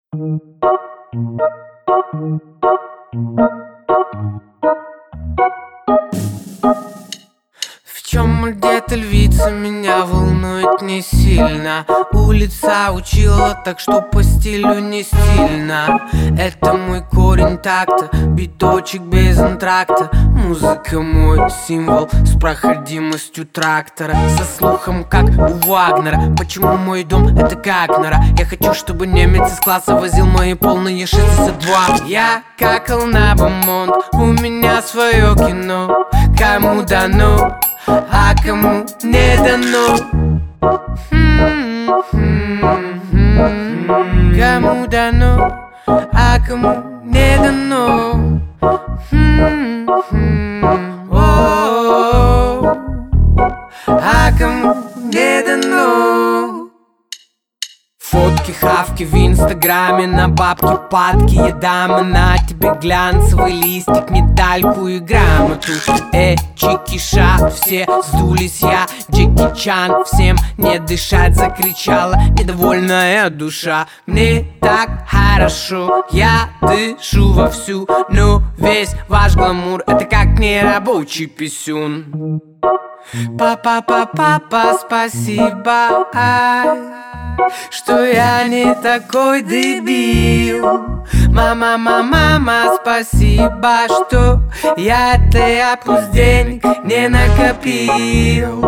В чем где-то львица меня волнует не сильно. Улица учила, так что по стилю не стильно. Это мой корень такта, биточек без антракта. Музыка мой символ с проходимостью трактора. Со слухом, как у Вагнера. Почему мой дом это как нора? Я хочу, чтобы немец из класса возил мои полные 62. Я какал на бомонд, у меня свое кино. Кому дано, а кому не дано. Кому дано, а кому не дано. А кому не дано. Фотки, хавки в инстаграме, на бабки падки. Еда, на тебе глянцевый листик, медальку и грамоту. Чикиша, все сдулись, я Джеки Чан. Всем не дышать, закричала недовольная душа. Мне так хорошо, я дышу вовсю. Но весь ваш гламур это как нерабочий писюн. Папа, спасибо, что я не такой дебил. Мама, спасибо, что я пусть денег не накопил.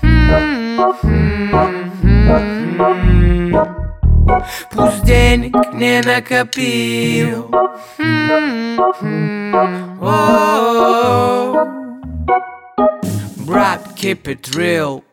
Пусть денег не накопил. Брат, keep it real.